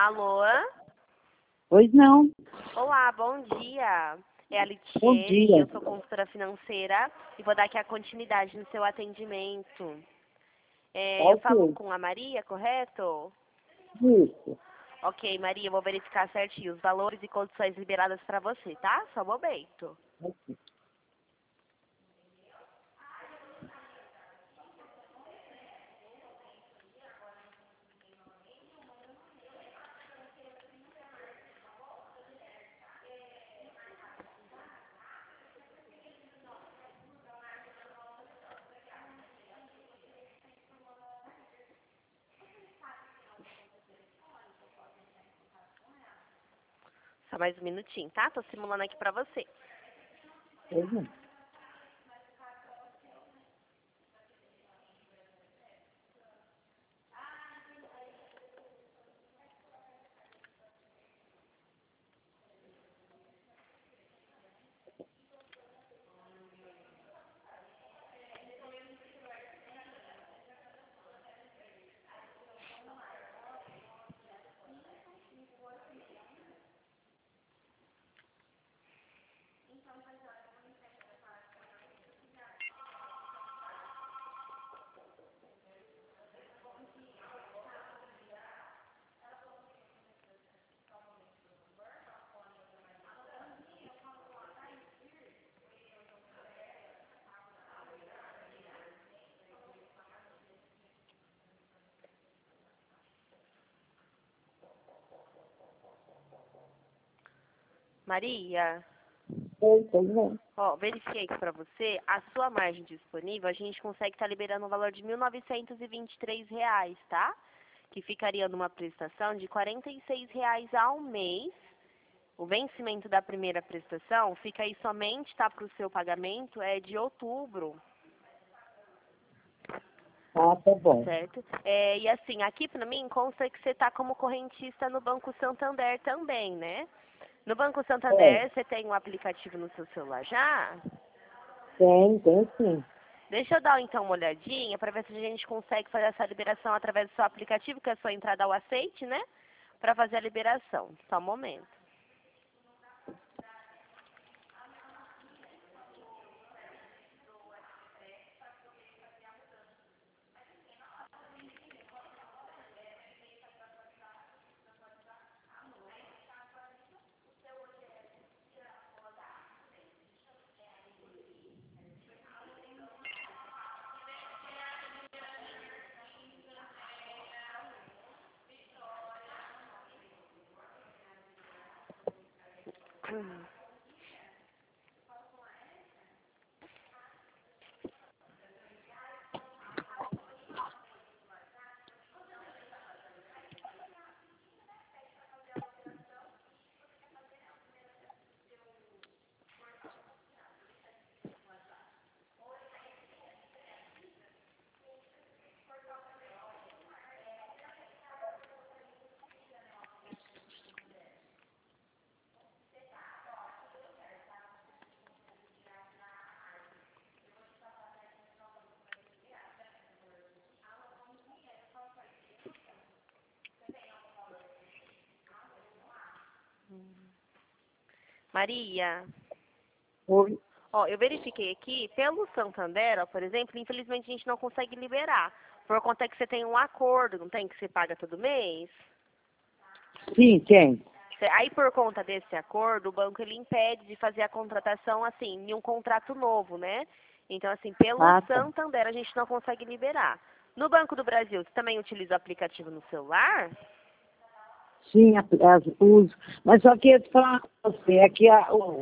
Alô? Pois não. Olá, bom dia. É a Bom Litiene, dia. eu sou consultora financeira e vou dar aqui a continuidade no seu atendimento. Eu falo Ok. com a Maria, correto? Isso. Ok, Maria, eu vou verificar certinho os valores e condições liberadas para você, tá? Só um momento. Ok. Só mais um minutinho, tá? Tô simulando aqui para você. Pois não. Maria, Pois não. ó, verifiquei aqui para você, a sua margem disponível, a gente consegue estar liberando um valor de R$ 1.923, tá? Que ficaria numa prestação de R$ 46 ao mês. O vencimento da primeira prestação fica aí somente, tá, para o seu pagamento, é de outubro, Ah, tá bom. certo? E assim, aqui para mim consta que você está como correntista no Banco Santander também, né? No Banco É. Santander, você tem um aplicativo no seu celular já? Tem sim. Deixa eu dar então uma olhadinha para ver se a gente consegue fazer essa liberação através do seu aplicativo, que é só entrar dar o aceite, né? Para fazer a liberação. Só um momento. Maria, Oi. ó, eu verifiquei aqui, pelo Santander, ó, por exemplo, infelizmente a gente não consegue liberar. Por conta que você tem um acordo, não tem, que você paga todo mês? Sim, tem. Aí, por conta desse acordo, o banco ele impede de fazer a contratação, assim, em um contrato novo, né? Então, assim, pelo Ah, tá. Santander a gente não consegue liberar. No Banco do Brasil, você também utiliza o aplicativo no celular? Sim, uso. Mas só que eu te falar com você, é que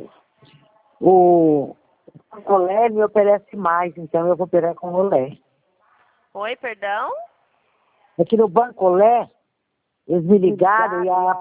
o Olé me oferece mais, então eu vou operar com o Olé. Oi, perdão? Aqui no Banco Olé, eles me ligaram e a